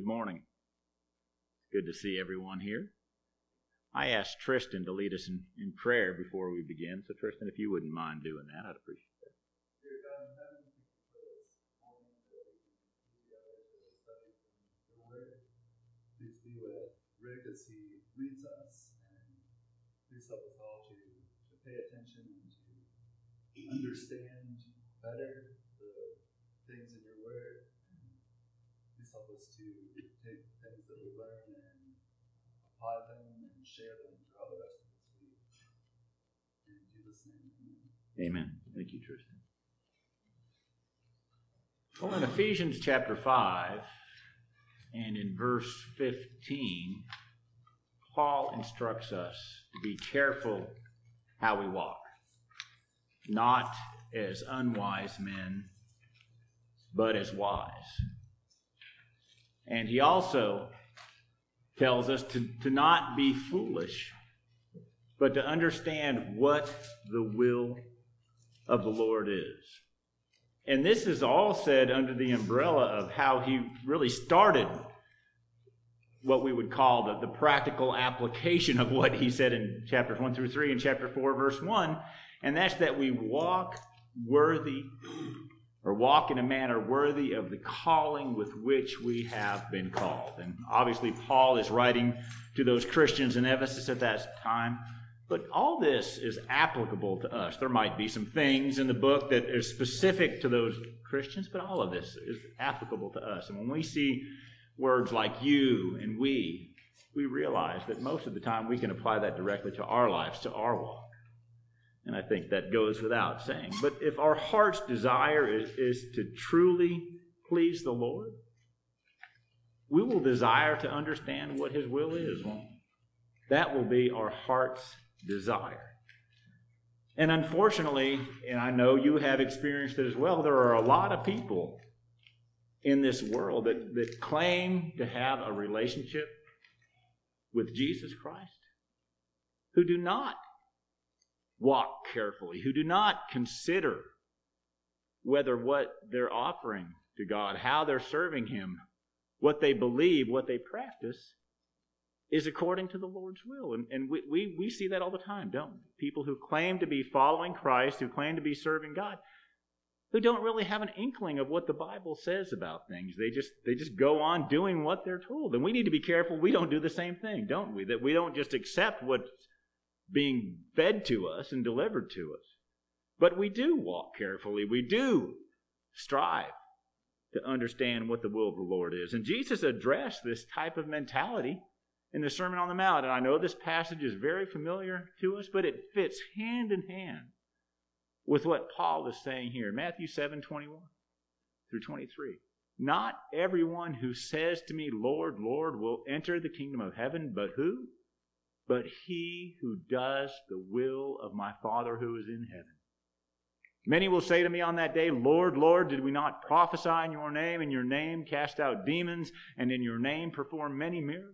morning. Good to see everyone here. I asked Tristan to lead us in prayer before we begin. So Tristan, if you wouldn't mind doing that, I'd appreciate that. Dear God in heaven, thank you for this morning that we can be together to study from your word. Please be with Rick as he leads us, and please help us all to pay attention and to understand better the things in your word. Please help us to take things that we learn and apply them and share them throughout the rest of this week. In Jesus' name, amen. Thank you, Tristan. Well, in Ephesians chapter 5 and in verse 15, Paul instructs us to be careful how we walk, not as unwise men, but as wise. And he also tells us to not be foolish, but to understand what the will of the Lord is. And this is all said under the umbrella of how he really started what we would call the practical application of what he said in chapters 1 through 3 and chapter 4, verse 1. And that's that we walk in a manner worthy of the calling with which we have been called. And obviously Paul is writing to those Christians in Ephesus at that time. But all this is applicable to us. There might be some things in the book that are specific to those Christians, but all of this is applicable to us. And when we see words like you and we realize that most of the time we can apply that directly to our lives, to our walk. And I think that goes without saying. But if our heart's desire is to truly please the Lord, we will desire to understand what his will is, won't we? That will be our heart's desire. And unfortunately, and I know you have experienced it as well, there are a lot of people in this world that claim to have a relationship with Jesus Christ who do not walk carefully, who do not consider whether what they're offering to God, how they're serving him, what they believe, what they practice, is according to the Lord's will. And we see that all the time, don't we? People who claim to be following Christ, who claim to be serving God, who don't really have an inkling of what the Bible says about things. They just go on doing what they're told. And we need to be careful we don't do the same thing, don't we? That we don't just accept what's being fed to us and delivered to us. But we do walk carefully. We do strive to understand what the will of the Lord is. And Jesus addressed this type of mentality in the Sermon on the Mount. And I know this passage is very familiar to us, but it fits hand in hand with what Paul is saying here. Matthew 7:21 through 23. Not everyone who says to me, Lord, Lord, will enter the kingdom of heaven, but who? But he who does the will of my Father who is in heaven. Many will say to me on that day, Lord, Lord, did we not prophesy in your name cast out demons, and in your name perform many miracles?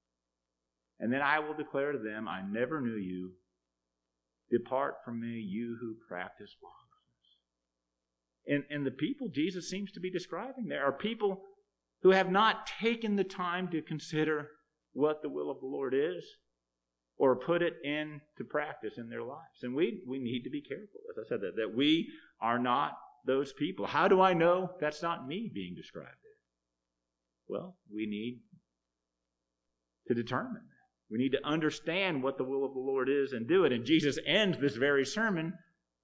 And then I will declare to them, I never knew you. Depart from me, you who practice lawlessness. And the people Jesus seems to be describing there are people who have not taken the time to consider what the will of the Lord is, or put it into practice in their lives. And we need to be careful, as I said, that we are not those people. How do I know that's not me being described there? Well, we need to determine that. We need to understand what the will of the Lord is and do it. And Jesus ends this very sermon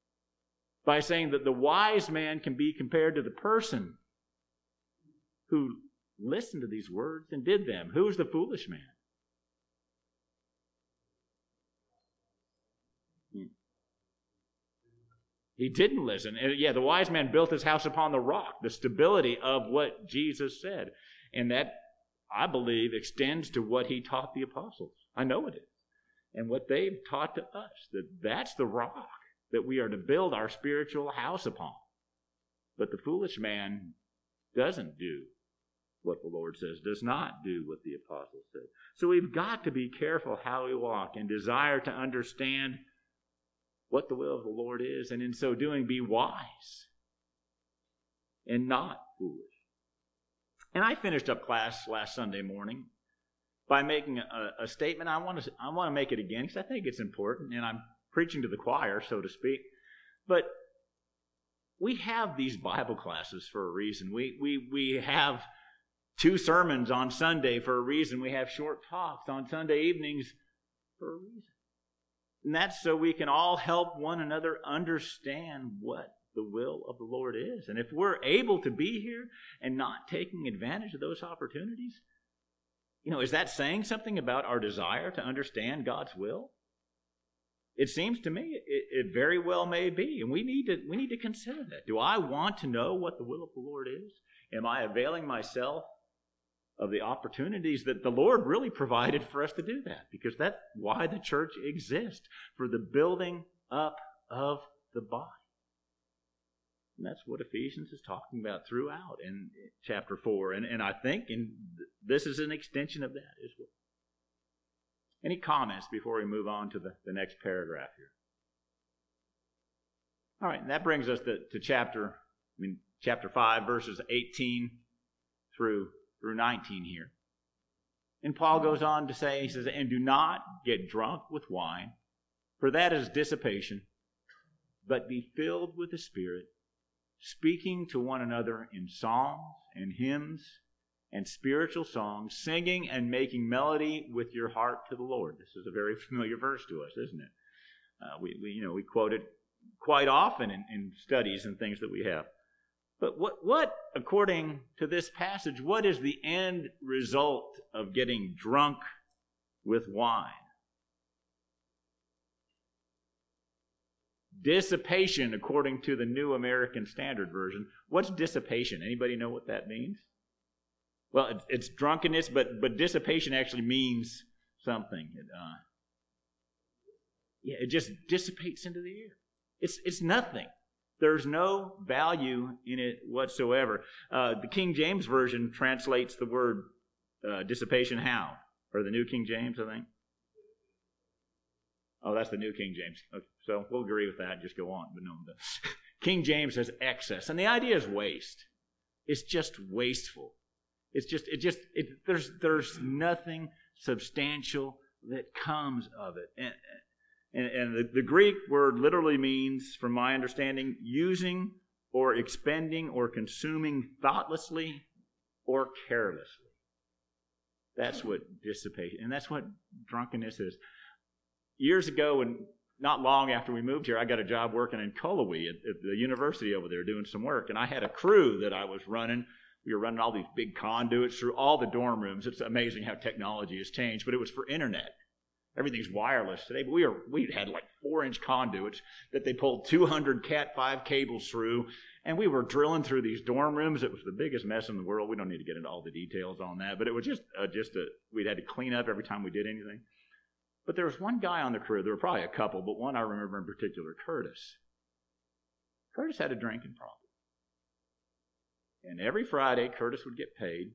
by saying that the wise man can be compared to the person who listened to these words and did them. Who is the foolish man? He didn't listen. And yeah, the wise man built his house upon the rock, the stability of what Jesus said. And that, I believe, extends to what he taught the apostles. I know it is. And what they've taught to us, that's the rock that we are to build our spiritual house upon. But the foolish man doesn't do what the Lord says, does not do what the apostles said. So we've got to be careful how we walk and desire to understand what the will of the Lord is, and in so doing be wise and not foolish. And I finished up class last Sunday morning by making a statement. I want to make it again because I think it's important, and I'm preaching to the choir, so to speak. But we have these Bible classes for a reason. We have 2 sermons on Sunday for a reason. We have short talks on Sunday evenings for a reason. And that's so we can all help one another understand what the will of the Lord is. And if we're able to be here and not taking advantage of those opportunities, is that saying something about our desire to understand God's will? It seems to me it very well may be, and we need to consider that. Do I want to know what the will of the Lord is? Am I availing myself of the opportunities that the Lord really provided for us to do that? Because that's why the church exists, for the building up of the body. And that's what Ephesians is talking about throughout in chapter 4. And I think this is an extension of that as well. Any comments before we move on to the next paragraph here? All right, and that brings us to chapter 5, verses 18 through 19 here. And Paul goes on to say, he says, "And do not get drunk with wine, for that is dissipation, but be filled with the Spirit, speaking to one another in psalms and hymns and spiritual songs, singing and making melody with your heart to the Lord." This is a very familiar verse to us, isn't it? We quote it quite often in studies and things that we have. But what, according to this passage, what is the end result of getting drunk with wine? Dissipation, according to the New American Standard Version. What's dissipation? Anybody know what that means? Well, it's drunkenness, but dissipation actually means something. It just dissipates into the air. It's nothing. There's no value in it whatsoever. The King James Version translates the word dissipation how? Or the New King James, I think. Oh, that's the New King James. Okay, so we'll agree with that and just go on. But no, the King James says excess. And the idea is waste. It's just wasteful. There's nothing substantial that comes of it. And the Greek word literally means, from my understanding, using or expending or consuming thoughtlessly or carelessly. That's what dissipation, and that's what drunkenness is. Years ago, and not long after we moved here, I got a job working in Cullowhee at the university over there doing some work, and I had a crew that I was running. We were running all these big conduits through all the dorm rooms. It's amazing how technology has changed, but it was for internet. Everything's wireless today, but we had like 4-inch conduits that they pulled 200 Cat 5 cables through, and we were drilling through these dorm rooms. It was the biggest mess in the world. We don't need to get into all the details on that, but it was we'd had to clean up every time we did anything. But there was one guy on the crew. There were probably a couple, but one I remember in particular, Curtis. Curtis had a drinking problem. And every Friday, Curtis would get paid.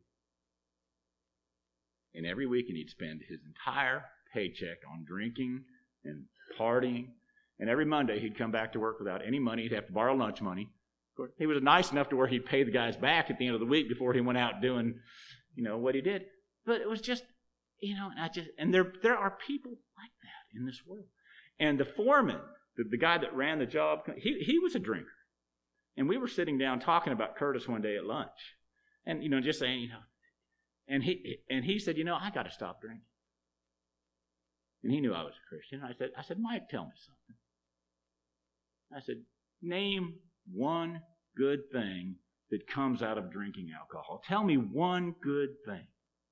And every weekend, he'd spend his entire paycheck on drinking and partying. And every Monday, he'd come back to work without any money. He'd have to borrow lunch money. Of course, he was nice enough to where he'd pay the guys back at the end of the week before he went out doing, what he did. But it was just, and there are people like that in this world. And the foreman, the guy that ran the job, he was a drinker. And we were sitting down talking about Curtis one day at lunch. And, just saying, and he said, I got to stop drinking. And he knew I was a Christian. I said, Mike, tell me something. I said, name one good thing that comes out of drinking alcohol. Tell me one good thing.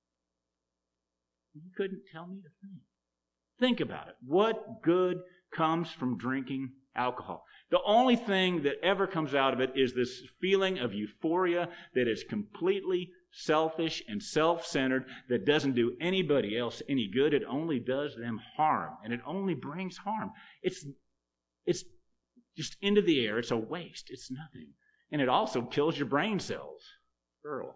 He couldn't tell me a thing. Think about it. What good comes from drinking alcohol? The only thing that ever comes out of it is this feeling of euphoria that is completely selfish and self-centered, that doesn't do anybody else any good. It only does them harm, and it only brings harm. It's just into the air. It's a waste. It's nothing. And it also kills your brain cells. Earl.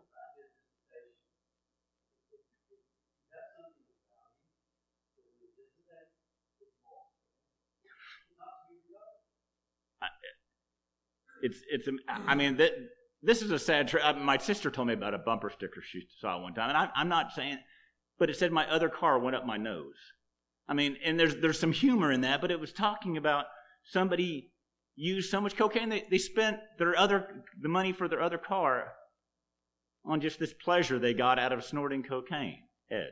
this is a sad my sister told me about a bumper sticker she saw one time, and I'm not saying, but it said my other car went up my nose. I mean, and there's some humor in that, but it was talking about somebody used so much cocaine they spent the money for their other car on just this pleasure they got out of snorting cocaine. Ed.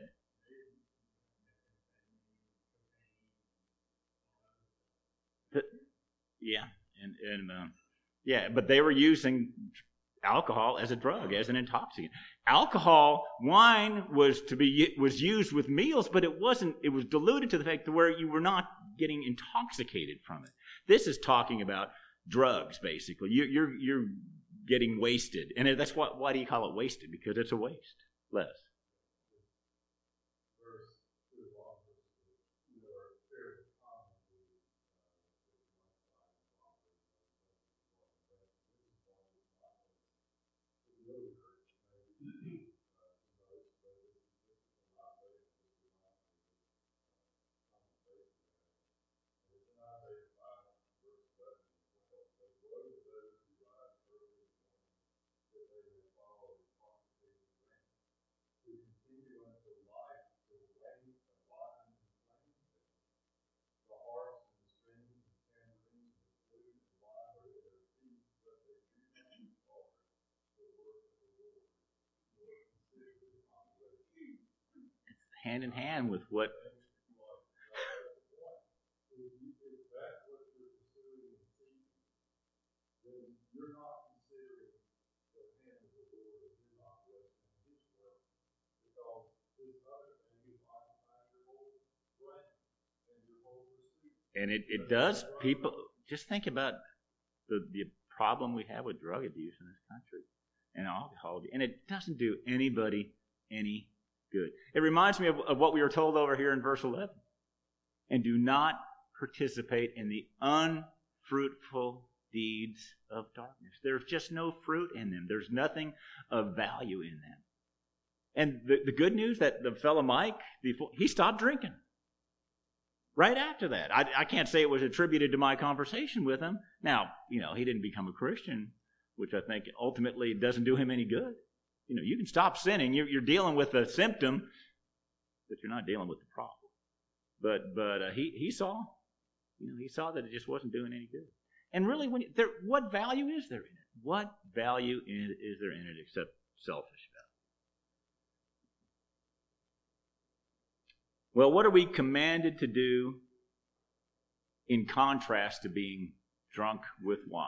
Yeah, but they were using alcohol as a drug, as an intoxicant. Wine was used with meals, but it wasn't. It was diluted to the fact that where you were not getting intoxicated from it. This is talking about drugs, basically. You're getting wasted, and that's why do you call it wasted? Because it's a waste. Les. Hand in hand with what. And it does, people, just think about the problem we have with drug abuse in this country and alcohol, and it doesn't do anybody any good. It reminds me of what we were told over here in verse 11. And do not participate in the unfruitful deeds of darkness. There's just no fruit in them. There's nothing of value in them. And the good news that the fellow Mike, he stopped drinking. Right after that. I can't say it was attributed to my conversation with him. Now, he didn't become a Christian, which I think ultimately doesn't do him any good. You can stop sinning. You're dealing with a symptom, but you're not dealing with the problem. But he saw, he saw that it just wasn't doing any good. And really, what value is there in it? What value is there in it except selfish value? Well, what are we commanded to do in contrast to being drunk with wine?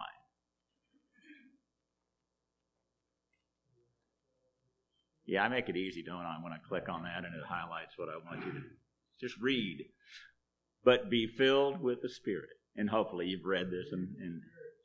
Yeah, I make it easy, don't I, when I click on that and it highlights what I want you to just read. But be filled with the Spirit. And hopefully you've read this. And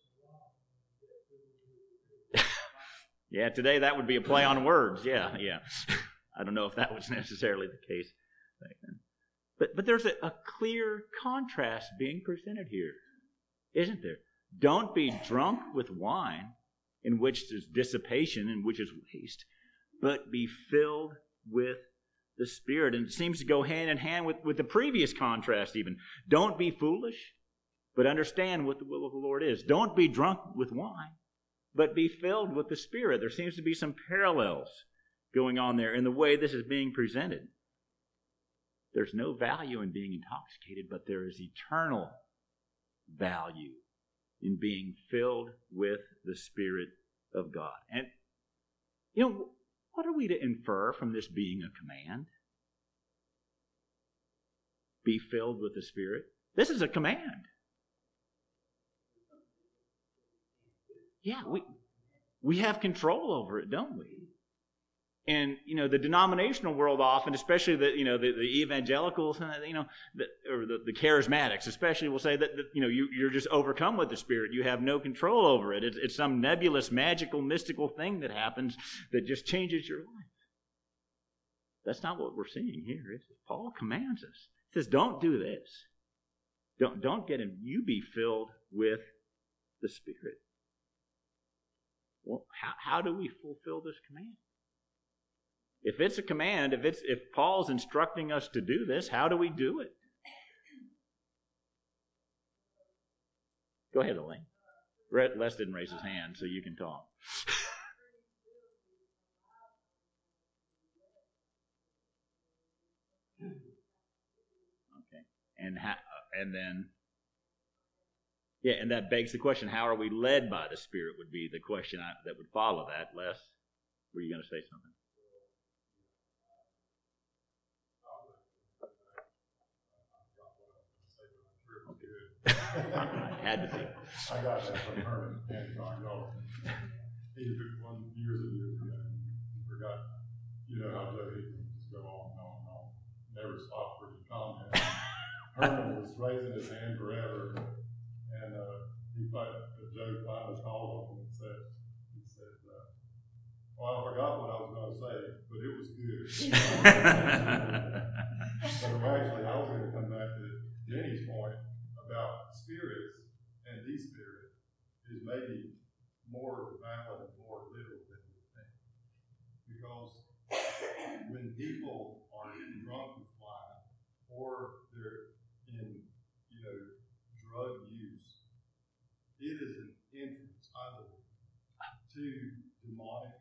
yeah, today that would be a play on words. Yeah. I don't know if that was necessarily the case back then. But there's a clear contrast being presented here, isn't there? Don't be drunk with wine, in which there's dissipation and which is waste, but be filled with the Spirit. And it seems to go hand in hand with the previous contrast even. Don't be foolish, but understand what the will of the Lord is. Don't be drunk with wine, but be filled with the Spirit. There seems to be some parallels going on there in the way this is being presented. There's no value in being intoxicated, but there is eternal value in being filled with the Spirit of God. And, what are we to infer from this being a command? Be filled with the Spirit. This is a command. Yeah, we have control over it, don't we? And, the denominational world often, especially the evangelicals, or the charismatics especially, will say that you're just overcome with the Spirit. You have no control over it. It's some nebulous, magical, mystical thing that happens that just changes your life. That's not what we're seeing here, is it? Paul commands us. He says, don't do this. Don't get in. You be filled with the Spirit. Well, how do we fulfill this command? If it's a command, if Paul's instructing us to do this, how do we do it? Go ahead, Elaine. Les didn't raise his hand, so you can talk. And then and that begs the question: how are we led by the Spirit? Would be the question that would follow that. Les, were you going to say something? I had to be. I got that from Herman Hancock. He took one years and years ago. He forgot. You know how Joe Higgins just go on and on and on. Never stop for his comment. Herman was raising his hand forever, and Joe finally called him and said, well, I forgot what I was going to say, but it was good. But actually, I was going to come back to Jenny's point about spirits, and the Spirit is maybe more valid and more literal than we think. Because when people are drunk with wine, or they're in, drug use, it is an entrance, I believe, to demonic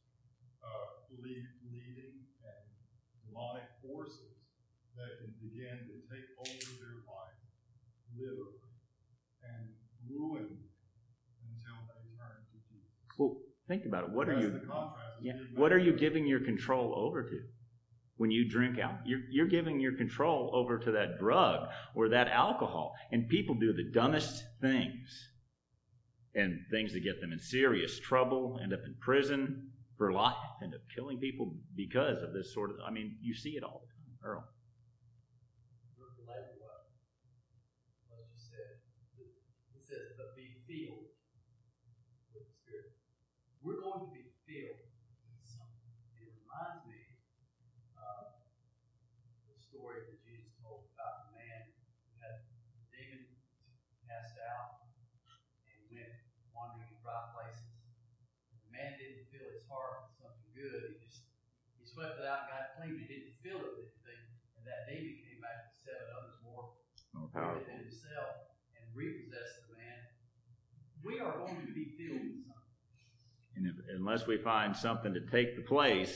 leading and demonic forces that can begin to take over their life, literally, and ruin them until they turn to Jesus. Well, think about it. What That's are you giving your control over to? When you drink out, you're giving your control over to that drug or that alcohol. And people do the dumbest things, and things that get them in serious trouble, end up in prison for life, end up killing people because of this sort of, you see it all the time. Earl. Related to what just said. It says, but be filled with the Spirit. We're going to be filled with something. It reminds me of the story that Jesus told about the man who had the demon cast out and went wandering in dry places. And the man didn't fill his heart with something good. He swept it out and got it clean. He didn't fill it with anything. And that demon came back with 7 others more powerful than himself and repossessed the man. We are going to be filled with something. And unless we find something to take the place,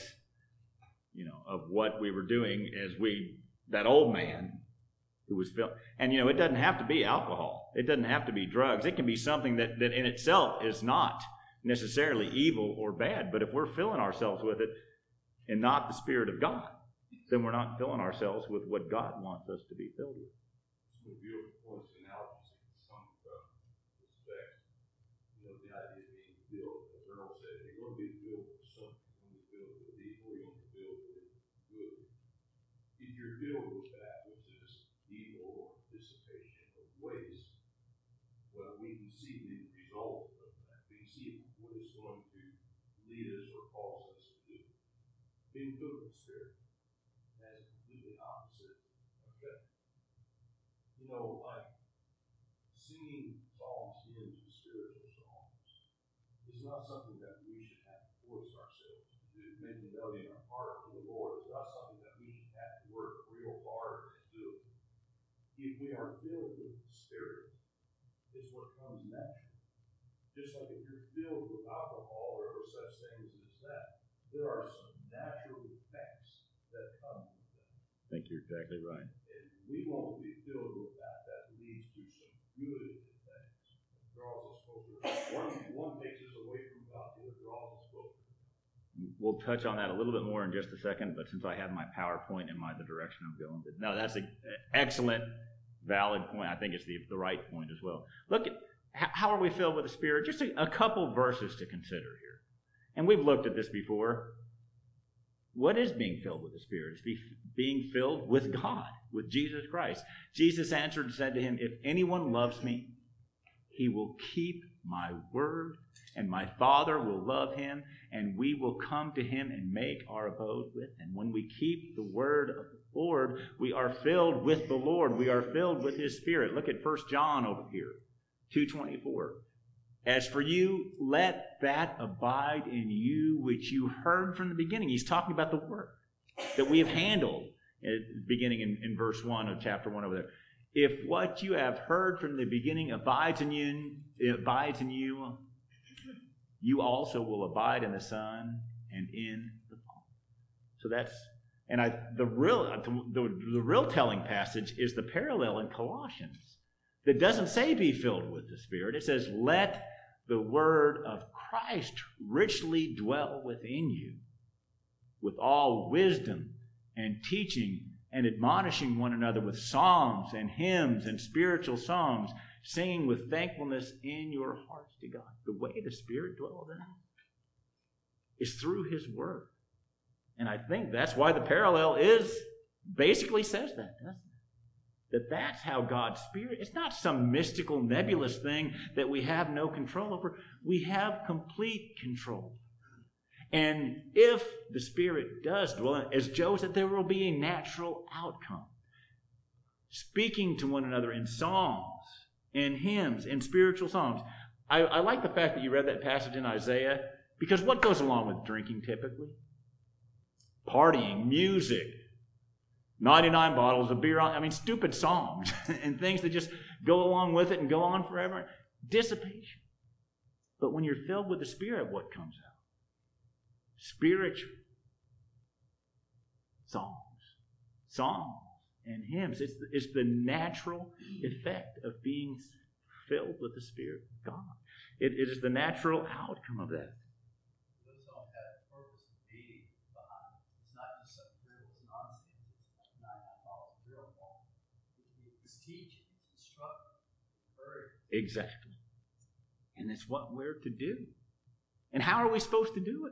of what we were doing that old man who was filled. And, it doesn't have to be alcohol. It doesn't have to be drugs. It can be something that in itself is not necessarily evil or bad. But if we're filling ourselves with it and not the Spirit of God, then we're not filling ourselves with what God wants us to be filled with. Some beautiful points and analogies in some respects. The idea of being filled, as Earl said, you're going to be filled with something. You're going to be filled with evil, you're going to be filled with good. If you're filled with that which is evil or dissipation or waste, well, we can see the result of that. We can see what it's going to lead us or cause us to do. Being filled with the Spirit has a completely opposite effect. Like singing psalms, hymns, and spiritual songs is not something that we should have to force ourselves to do. Making melody in our heart to the Lord is not something that we should have to work real hard to do. If we are filled with the Spirit, it's what comes natural. Just like if you're filled with alcohol or such things as that, there are some natural effects that come with that. I think you're exactly right. And we want to be filled with that leads to some good things. It draws us closer. One takes us away from God, the other draws us closer. We'll touch on that a little bit more in just a second, but since I have my PowerPoint in the direction I'm going, no, that's an excellent, valid point. I think it's the right point as well. Look at how are we filled with the Spirit? Just a couple verses to consider here. And we've looked at this before. What is being filled with the Spirit? It's being filled with God, with Jesus Christ. Jesus answered and said to him, if anyone loves me, he will keep my word, and my Father will love him, and we will come to him and make our abode with him. When we keep the word of the Lord, we are filled with the Lord. We are filled with his Spirit. Look at 1 John over here, 2:24. As for you, let that abide in you which you heard from the beginning. He's talking about the word that we have handled, beginning in verse 1 of chapter 1 over there. If what you have heard from the beginning abides in you, you also will abide in the Son and in the Father. So And the real telling passage is the parallel in Colossians that doesn't say be filled with the Spirit. It says, let the word of Christ richly dwell within you with all wisdom and teaching and admonishing one another with psalms and hymns and spiritual songs, singing with thankfulness in your hearts to God. The way the Spirit dwells in us is through His Word. And I think that's why the parallel basically says that, doesn't it? That's how God's Spirit, it's not some mystical, nebulous thing that we have no control over. We have complete control. And if the Spirit does dwell, as Joe said, there will be a natural outcome. Speaking to one another in songs and hymns and spiritual songs. I like the fact that you read that passage in Isaiah, because what goes along with drinking typically? Partying, music, 99 bottles of beer, stupid songs and things that just go along with it and go on forever. Dissipation. But when you're filled with the Spirit, what comes out? Spiritual songs and hymns. It's the natural effect of being filled with the Spirit of God. It is the natural outcome of that. Those songs have purpose and meaning behind it. It's not just some frivolous nonsense. It's like 99 bottles of beer on the wall. It's teaching, it's instructing, encouraging. Exactly. And it's what we're to do. And how are we supposed to do it?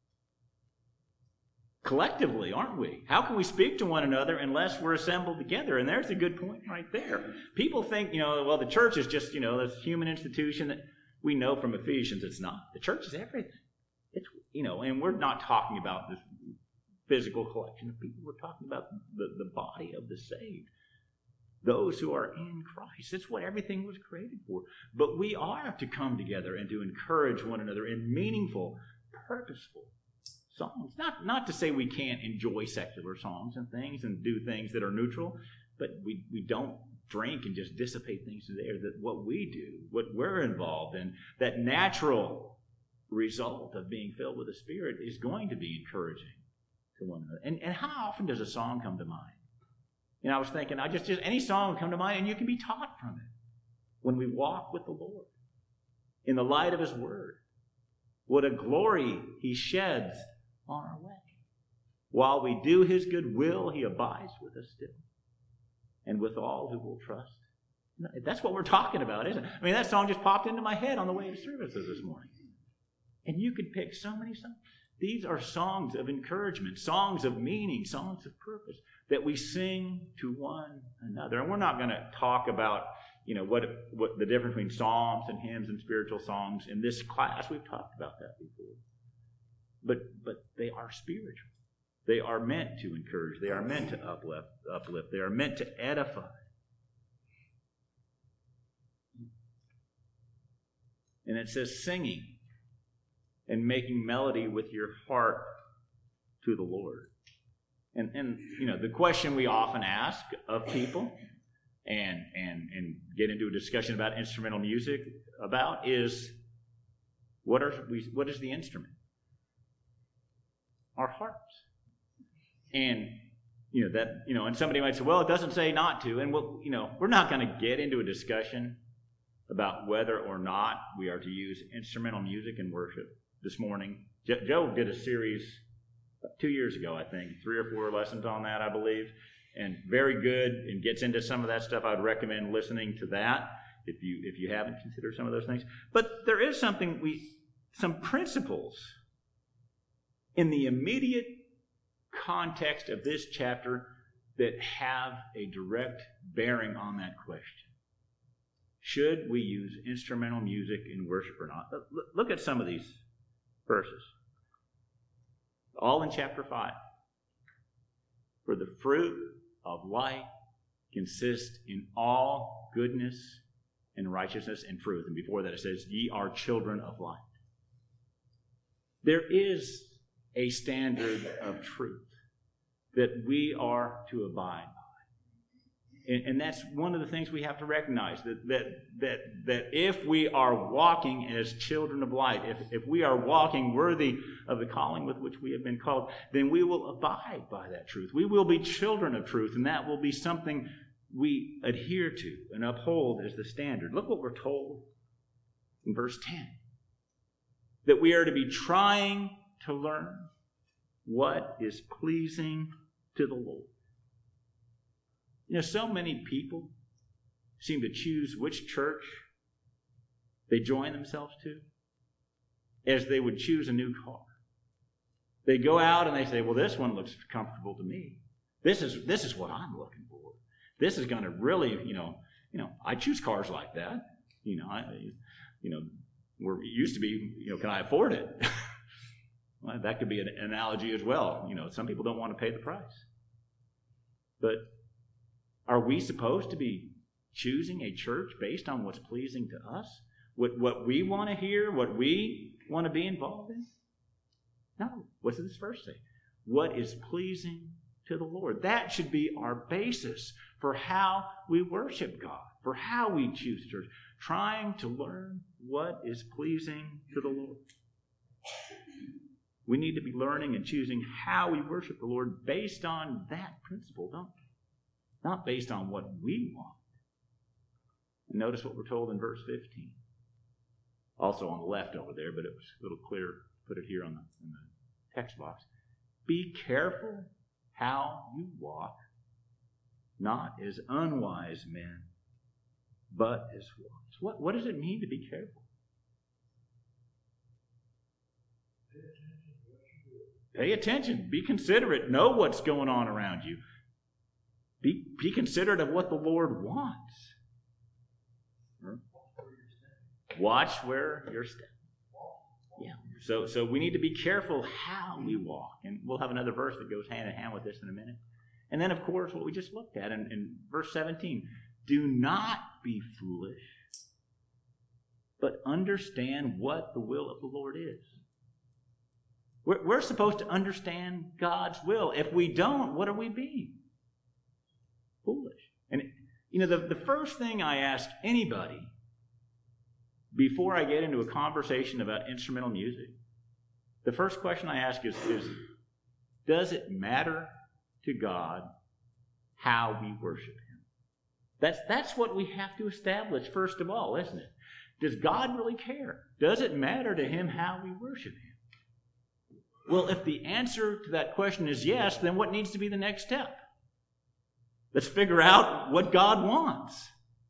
Collectively, aren't we? How can we speak to one another unless we're assembled together? And there's a good point right there. People think, the church is just, this human institution that we know from Ephesians it's not. The church is everything. It's, and we're not talking about this physical collection of people. We're talking about the body of the saved. Those who are in Christ. That's what everything was created for. But we are to come together and to encourage one another in meaningful, purposeful songs. Not to say we can't enjoy secular songs and things and do things that are neutral, but we don't drink and just dissipate things in the air. That what we do, what we're involved in, that natural result of being filled with the Spirit is going to be encouraging to one another. And how often does a song come to mind? I was thinking, just any song will come to mind, and you can be taught from it. When we walk with the Lord, in the light of His Word, what a glory He sheds on our way. While we do His good will, He abides with us still, and with all who will trust. That's what we're talking about, isn't it? That song just popped into my head on the way to services this morning. And you could pick so many songs. These are songs of encouragement, songs of meaning, songs of purpose that we sing to one another. And we're not going to talk about, what the difference between psalms and hymns and spiritual songs in this class. We've talked about that before. But they are spiritual. They are meant to encourage. They are meant to uplift. They are meant to edify. And it says singing and making melody with your heart to the Lord. And the question we often ask of people and get into a discussion about instrumental music about is, what is the instrument? Our hearts. And and somebody might say, well, it doesn't say not to. And we're not going to get into a discussion about whether or not we are to use instrumental music in worship this morning. Joe did a series 2 years ago, I think, 3 or 4 lessons on that, I believe, and very good, and gets into some of that stuff. I would recommend listening to that if you haven't considered some of those things. But there is some principles in the immediate context of this chapter that have a direct bearing on that question. Should we use instrumental music in worship or not? Look at some of these verses. All in chapter 5. For the fruit of life consists in all goodness and righteousness and truth. And before that it says, ye are children of light. There is a standard of truth that we are to abide by. And that's one of the things we have to recognize, that if we are walking as children of light, if we are walking worthy of the calling with which we have been called, then we will abide by that truth. We will be children of truth, and that will be something we adhere to and uphold as the standard. Look what we're told in verse 10. That we are to be trying to learn what is pleasing to the Lord. You know, so many people seem to choose which church they join themselves to as they would choose a new car. They go out and they say, well, this one looks comfortable to me. This is what I'm looking for. This is going to really, I choose cars like that. Where it used to be, can I afford it? Well, that could be an analogy as well. Some people don't want to pay the price. But are we supposed to be choosing a church based on what's pleasing to us? What we want to hear? What we want to be involved in? No. What does this verse say? What is pleasing to the Lord? That should be our basis for how we worship God, for how we choose church. Trying to learn what is pleasing to the Lord. We need to be learning and choosing how we worship the Lord based on that principle, don't we? Not based on what we want. And notice what we're told in verse 15. Also on the left over there, but it was a little clearer to put it here in the text box. Be careful how you walk, not as unwise men, but as wise. What does it mean to be careful? Pay attention. Be considerate. Know what's going on around you. Be considerate of what the Lord wants. Watch where you're stepping. Yeah. So we need to be careful how we walk. And we'll have another verse that goes hand in hand with this in a minute. And then, of course, what we just looked at in verse 17. Do not be foolish, but understand what the will of the Lord is. We're supposed to understand God's will. If we don't, what are we being? Foolish. And, the first thing I ask anybody before I get into a conversation about instrumental music, the first question I ask is does it matter to God how we worship Him? That's what we have to establish first of all, isn't it? Does God really care? Does it matter to Him how we worship Him? Well, if the answer to that question is yes, then what needs to be the next step? Let's figure out what God wants.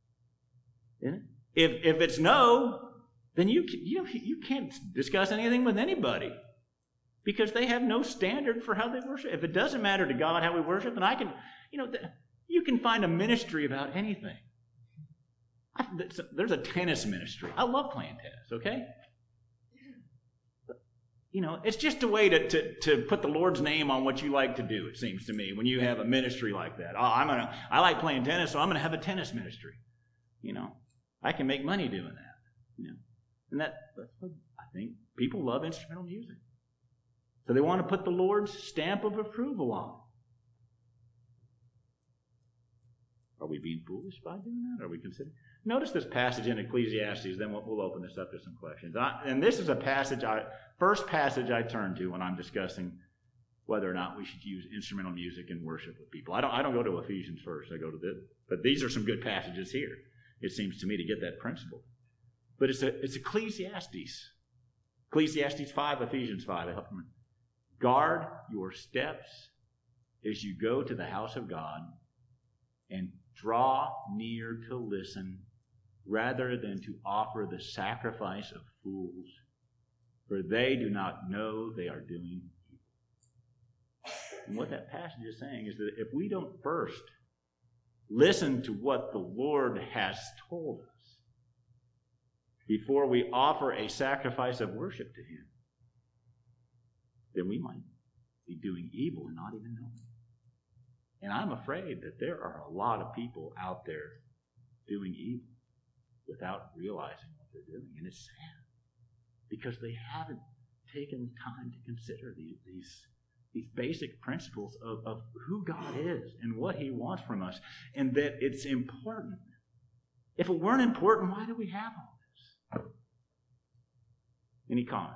If it's no, then you can't discuss anything with anybody because they have no standard for how they worship. If it doesn't matter to God how we worship, then you can find a ministry about anything. There's a tennis ministry. I love playing tennis, okay? It's just a way to put the Lord's name on what you like to do, it seems to me, when you have a ministry like that. I like playing tennis, so I'm going to have a tennis ministry. I can make money doing that. And that's what I think people love instrumental music. So they want to put the Lord's stamp of approval on it. Are we being foolish by doing that? Are we considering? Notice this passage in Ecclesiastes, then we'll open this up to some questions. And this is a first passage I turn to when I'm discussing whether or not we should use instrumental music in worship with people. I don't go to Ephesians first. I go to this. But these are some good passages here, it seems to me, to get that principle. But it's Ecclesiastes. Ecclesiastes 5, Ephesians 5. Guard your steps as you go to the house of God and draw near to listen rather than to offer the sacrifice of fools, for they do not know they are doing evil. And what that passage is saying is that if we don't first listen to what the Lord has told us before we offer a sacrifice of worship to Him, then we might be doing evil and not even knowing. And I'm afraid that there are a lot of people out there doing evil without realizing what they're doing. And it's sad because they haven't taken time to consider these basic principles of who God is and what He wants from us, and that it's important. If it weren't important, why do we have all this? Any comments?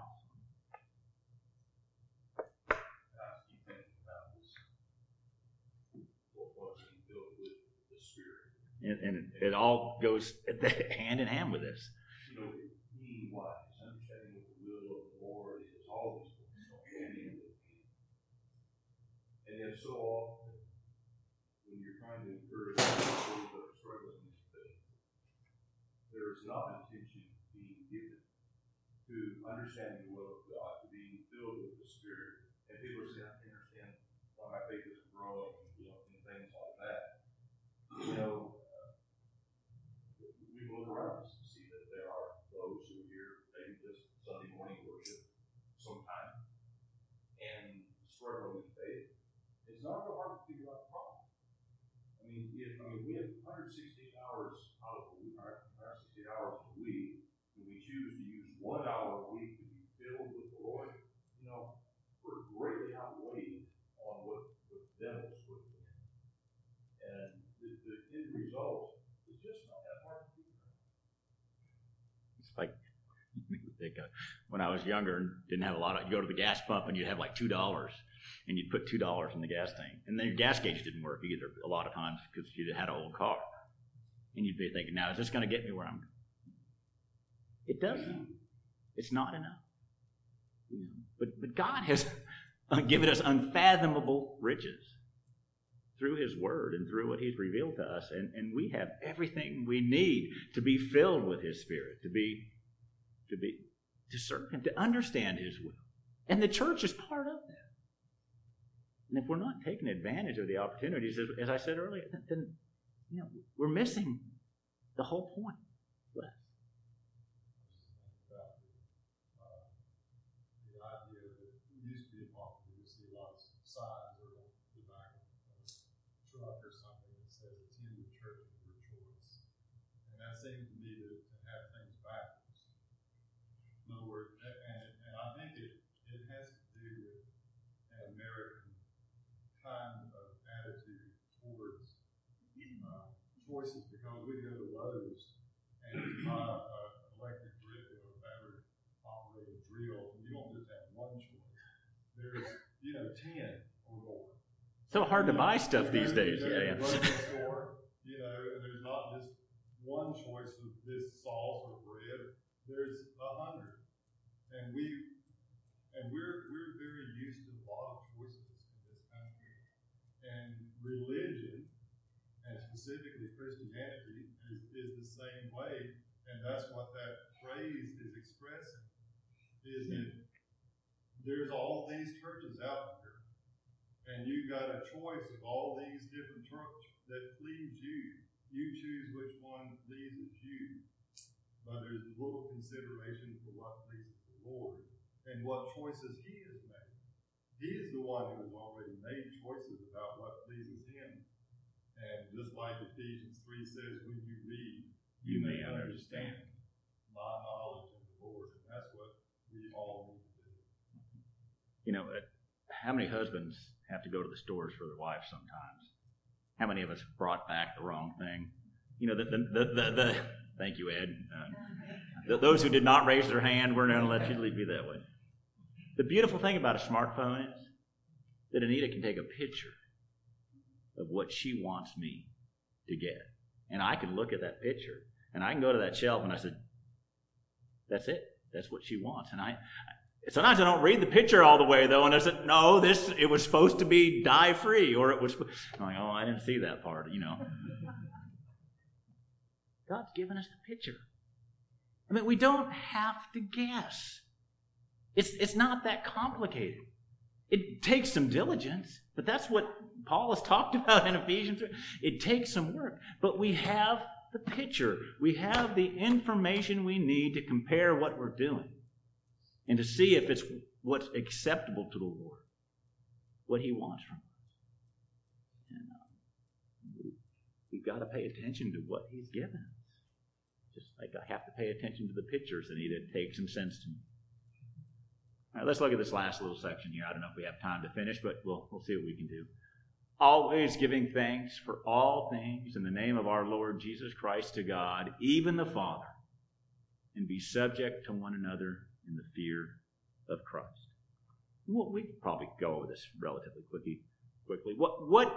And it all goes hand in hand with this. You know, being wise, understanding what the will of the Lord is, all these things go hand in hand. And yet so often, when you're trying to encourage those that are struggling in faith, there is not attention being given to understanding the will of God, to being filled with the Spirit. And people are saying, I can't understand why my faith isn't growing, and things like that. You know, we look around us and see that there are those who are here maybe just Sunday morning worship sometime and struggling with faith. It's not real hard to figure out the problem. I mean, we have 168 hours out of a week, 168 hours a week, and we choose to use 1 hour a week to be filled with the Lord. We're greatly outweighed on what the devil's putting in. And the end result is just not that hard to figure out. It's like when I was younger and didn't have a lot of, you go to the gas pump and you'd have like $2 and you'd put $2 in the gas tank. And then your gas gauge didn't work either a lot of times because you had an old car. And you'd be thinking, now is this going to get me where I'm going? It doesn't. It's not enough. But God has given us unfathomable riches through His Word and through what He's revealed to us. And we have everything we need to be filled with His Spirit, to serve Him, to understand His will. And the church is part of that. And if we're not taking advantage of the opportunities, as I said earlier, then we're missing the whole point. Bless. The idea that it used to be popular to see a lot of signs or the back of a truck or something that says attend the church of your choice. And that seems to me to have things backwards. In other words, and I think it has to do with an American kind of attitude towards choices, because we go to Lowe's and buy an electric battery operated drill, and you don't just have one choice. There's 10 or more. So hard to buy stuff these days. Yeah. Store, and there's not just one choice of this sauce or bread. There's 100, and we're very used to a lot of choices in this country, and religion, and specifically Christianity, is the same way, and that's what that phrase is expressing, is that there's all these churches out there, and you got a choice of all these different churches that please you. You choose which one pleases you, but there's little consideration for what pleases the Lord and what choices He has made. He is the one who has already made choices about what pleases Him. And just like Ephesians 3 says, when you read, you may understand my knowledge of the Lord. And that's what we all need to do. How many husbands have to go to the stores for their wives sometimes? How many of us brought back the wrong thing? Thank you, Ed. Those who did not raise their hand, we're going to let you be that way. The beautiful thing about a smartphone is that Anita can take a picture of what she wants me to get. And I can look at that picture, and I can go to that shelf, and I said, that's it. That's what she wants. And sometimes I don't read the picture all the way, though, and I said, no, it was supposed to be dye-free, or it was... I'm like, I didn't see that part, God's given us the picture. We don't have to guess. It's not that complicated. It takes some diligence, but that's what Paul has talked about in Ephesians 3. It takes some work, but we have the picture. We have the information we need to compare what we're doing and to see if it's what's acceptable to the Lord, what He wants from us. And we've got to pay attention to what He's given us. Just like I have to pay attention to the pictures, and it takes some sense to me. All right, let's look at this last little section here. I don't know if we have time to finish, but we'll see what we can do. Always giving thanks for all things in the name of our Lord Jesus Christ to God, even the Father, and be subject to one another in the fear of Christ. Well, we could probably go over this relatively quickly. What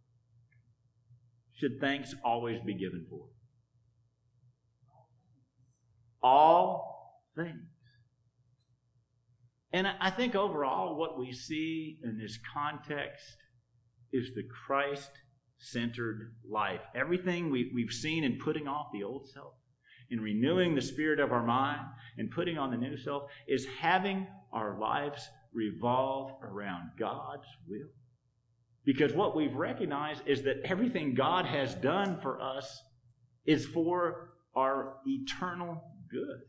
should thanks always be given for? All things. And I think overall what we see in this context is the Christ-centered life. Everything we've seen in putting off the old self, in renewing the spirit of our mind, and putting on the new self, is having our lives revolve around God's will. Because what we've recognized is that everything God has done for us is for our eternal good.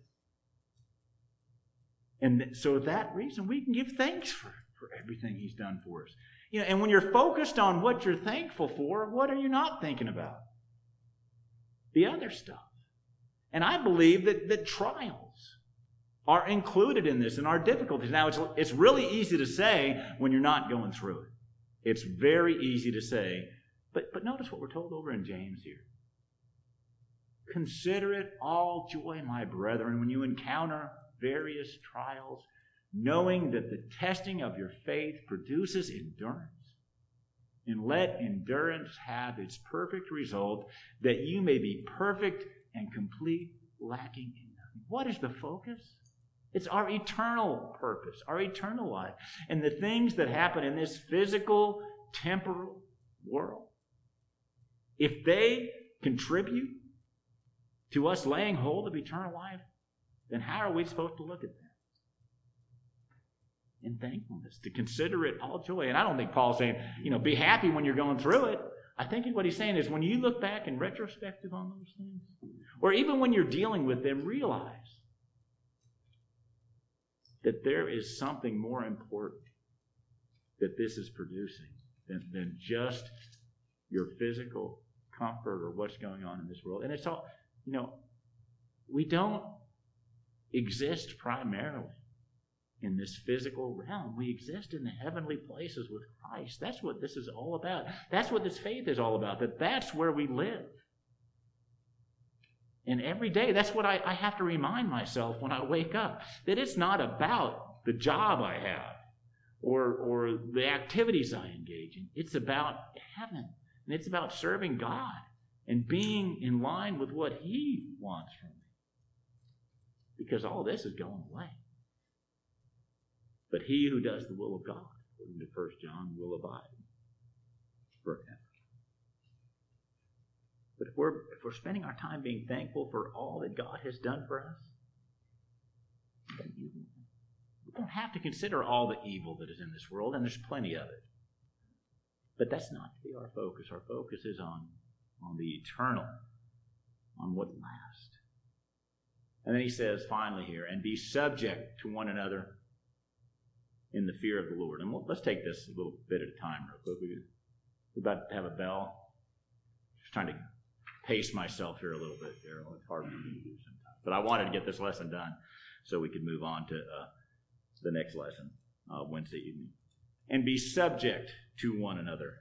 And so that reason we can give thanks for everything He's done for us. And when you're focused on what you're thankful for, what are you not thinking about? The other stuff. And I believe that trials are included in this and our difficulties. Now, it's really easy to say when you're not going through it. It's very easy to say. But notice what we're told over in James here. Consider it all joy, my brethren, when you encounter various trials, knowing that the testing of your faith produces endurance. And let endurance have its perfect result, that you may be perfect and complete, lacking in nothing. What is the focus? It's our eternal purpose, our eternal life. And the things that happen in this physical, temporal world, if they contribute to us laying hold of eternal life, then how are we supposed to look at that? In thankfulness, to consider it all joy. And I don't think Paul's saying, be happy when you're going through it. I think what he's saying is when you look back in retrospective on those things, or even when you're dealing with them, realize that there is something more important that this is producing than just your physical comfort or what's going on in this world. And it's all, we don't exist primarily in this physical realm. We exist in the heavenly places with Christ. That's what this is all about. That's what this faith is all about, that's where we live. And every day, that's what I have to remind myself when I wake up, that it's not about the job I have or the activities I engage in. It's about heaven, and it's about serving God and being in line with what He wants from me. Because all this is going away. But he who does the will of God, according to 1 John, will abide forever. But if we're spending our time being thankful for all that God has done for us, then we don't have to consider all the evil that is in this world, and there's plenty of it. But that's not to be our focus. Our focus is on the eternal, on what lasts. And then he says finally here, and be subject to one another in the fear of the Lord. And let's take this a little bit at a time real quick. We're about to have a bell. Just trying to pace myself here a little bit, Daryl. It's hard for me to do sometimes. But I wanted to get this lesson done so we could move on to the next lesson Wednesday evening. And be subject to one another.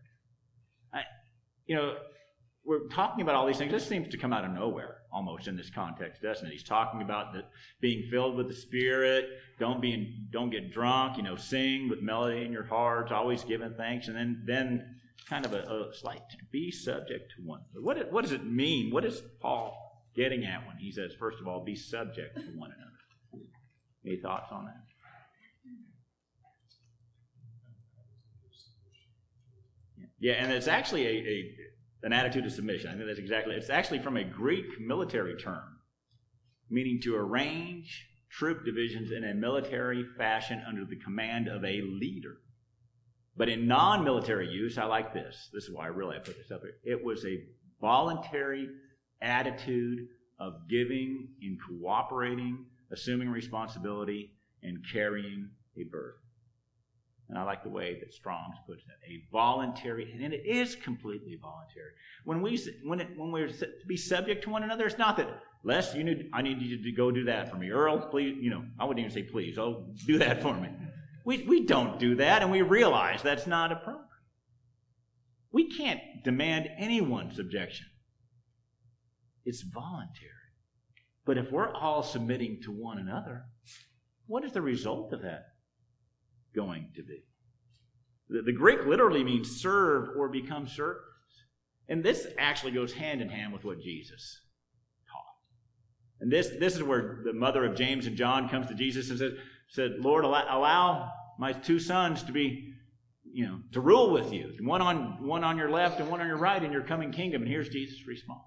We're talking about all these things. This seems to come out of nowhere almost in this context, doesn't it? He's talking about being filled with the Spirit. Don't get drunk. Sing with melody in your hearts. Always giving thanks. And then kind of a slight be subject to one another. What does it mean? What is Paul getting at when he says, first of all, be subject to one another? Any thoughts on that? Yeah, and it's actually an attitude of submission. I think it's actually from a Greek military term, meaning to arrange troop divisions in a military fashion under the command of a leader. But in non-military use, I like this. This is why I put this up here. It was a voluntary attitude of giving and cooperating, assuming responsibility, and carrying a burden. And I like the way that Strong's puts it, a voluntary, and it is completely voluntary. When we're to be subject to one another, it's not that, Les, I need you to go do that for me. Earl, please, I wouldn't even say please. Oh, do that for me. We don't do that, and we realize that's not appropriate. We can't demand anyone's subjection. It's voluntary. But if we're all submitting to one another, what is the result of that going to be? The Greek literally means serve or become servants. And this actually goes hand in hand with what Jesus taught. And this is where the mother of James and John comes to Jesus and said, Lord, allow my two sons to be, to rule with you. One on your left and one on your right in your coming kingdom. And here's Jesus' response.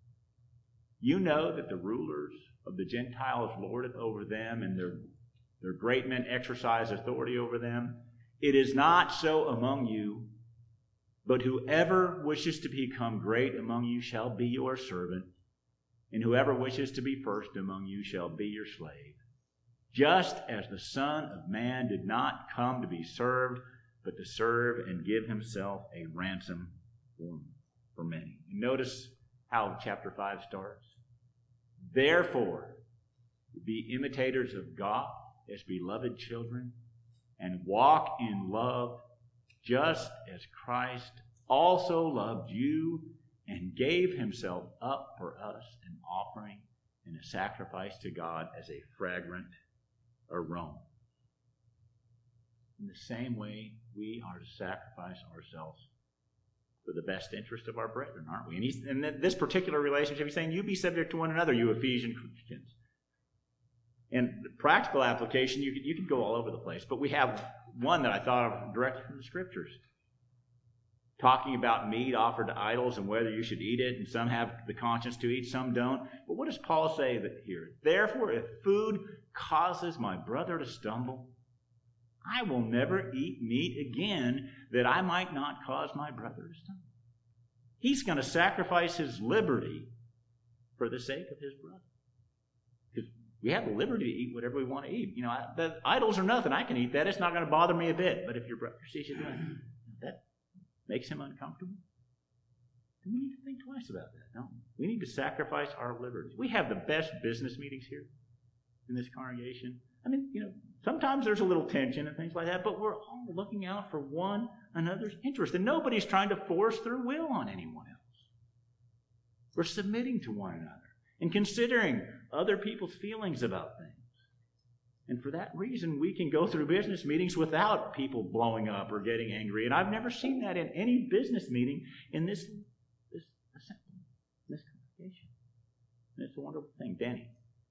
You know that the rulers of the Gentiles lord it over them, and their great men exercise authority over them. It is not so among you, but whoever wishes to become great among you shall be your servant, and whoever wishes to be first among you shall be your slave. Just as the Son of Man did not come to be served, but to serve and give himself a ransom for many. And notice how chapter 5 starts. Therefore, be imitators of God as beloved children, and walk in love, just as Christ also loved you and gave himself up for us, an offering and a sacrifice to God as a fragrant aroma. In the same way, we are to sacrifice ourselves for the best interest of our brethren, aren't we? And in this particular relationship, he's saying, you be subject to one another, you Ephesian Christians. And the practical application, you could go all over the place, but we have one that I thought of directly from the Scriptures, talking about meat offered to idols and whether you should eat it, and some have the conscience to eat, some don't. But what does Paul say here? Therefore, if food causes my brother to stumble, I will never eat meat again, that I might not cause my brother to stumble. He's going to sacrifice his liberty for the sake of his brother. Because we have the liberty to eat whatever we want to eat. The idols are nothing. I can eat that. It's not going to bother me a bit. But if your brother sees you doing that makes him uncomfortable, then we need to think twice about that, don't we? We need to sacrifice our liberties. We have the best business meetings here in this congregation. Sometimes there's a little tension and things like that, but we're all looking out for one another's interest. And nobody's trying to force their will on anyone else. We're submitting to one another and considering other people's feelings about things. And for that reason, we can go through business meetings without people blowing up or getting angry. And I've never seen that in any business meeting in this assembly, this congregation. And it's a wonderful thing. Danny.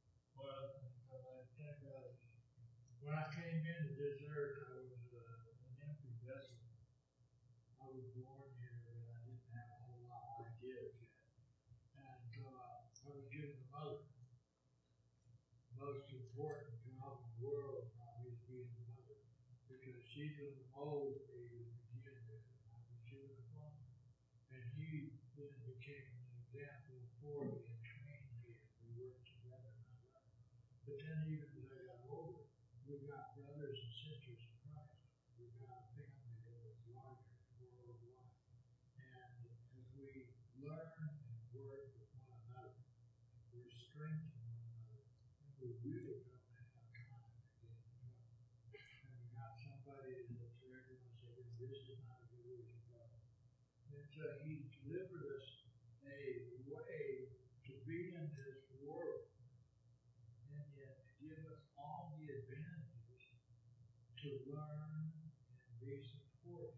When I came into this earth, I was an empty vessel. I was born here, and I didn't have a whole lot of ideas yet. And I was given a mother. Most important job in the world probably is being a mother, because she's going to mold me to begin with. I was given a father, and he then became an example for me and trained me, and we worked together. And I learned. But then even as I got older, we've got brothers and sisters in Christ. We've got a family that is larger worldwide. And as we learn and work with one another, we're strengthening one another. And we really don't have time to get in trouble. And we got somebody that's ready to say, this is not a good way to go. And so he delivered us a way to be in this world, and yet to give us all the advantages to learn and be supported.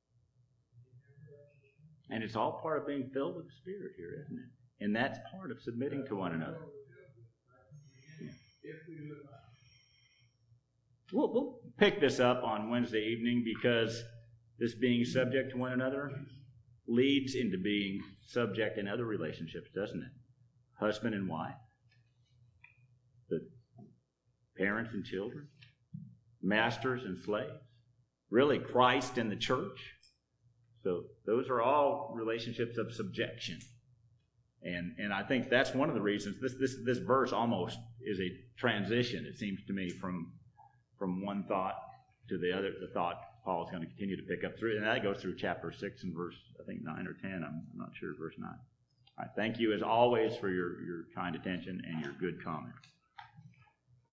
And it's all part of being filled with the Spirit here, isn't it? And that's part of submitting to one another. We'll pick this up on Wednesday evening, because this being subject to one another leads into being subject in other relationships, doesn't it? Husband and wife, the parents and children, masters and slaves, really Christ and the church. So those are all relationships of subjection. And I think that's one of the reasons this verse almost is a transition, it seems to me, from one thought to the other, the thought Paul is going to continue to pick up through, and that goes through chapter 6 and verse, I think, 9 or 10. I'm not sure, verse 9. All right, thank you as always for your kind attention and your good comments.